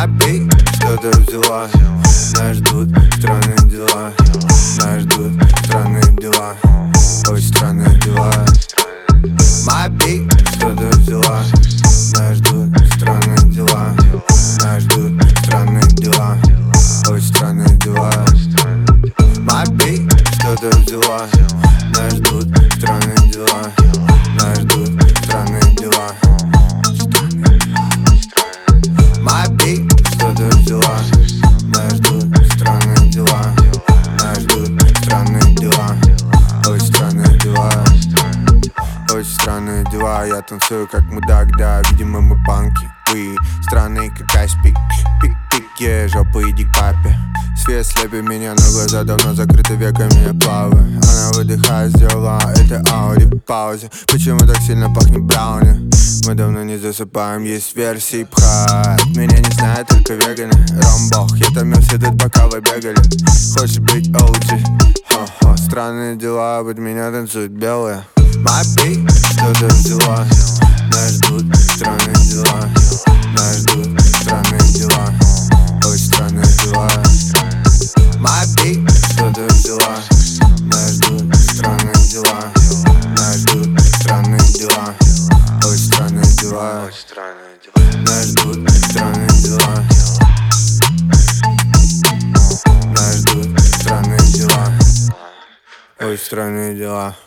My beat, что-то взяла. Нас ждут странные дела. Нас ждут странные дела. Очень странные дела. My beat, что-то взяла. Нас ждут странные дела. Нас ждут странные дела. Очень странные дела. My beat, что-то взяла. Нас ждут странные дела. Нас ждут странные дела. My beat, что-то взяла. Нас ждут странные дела. Нас ждут странные дела. Очень странные дела. Очень странные дела. Я танцую как мудак, да, видимо мы панки. Вы странные как айспик. Пик-пик, жопу иди к папе. Свет слепит меня, но глаза давно закрыты, веками я плаваю. Она выдыхает, сделала это ауди в паузе. Почему так сильно пахнет брауни? Мы давно не засыпаем, есть версии пхать. Меня не знают только веганы. Ромбох, я томился тут, пока вы бегали. Хочешь быть OG? Хо-хо, странные дела, под меня танцуют белые. My beat, что-то взяла. Нас ждут странные дела. Нас ждут странные дела. Очень странные дела. My beat, что-то взяла. Нас ждут странные дела. Нас ждут странные дела. Очень странные дела. Нас ждут странные дела. Нас ждут странные дела. Очень странные дела.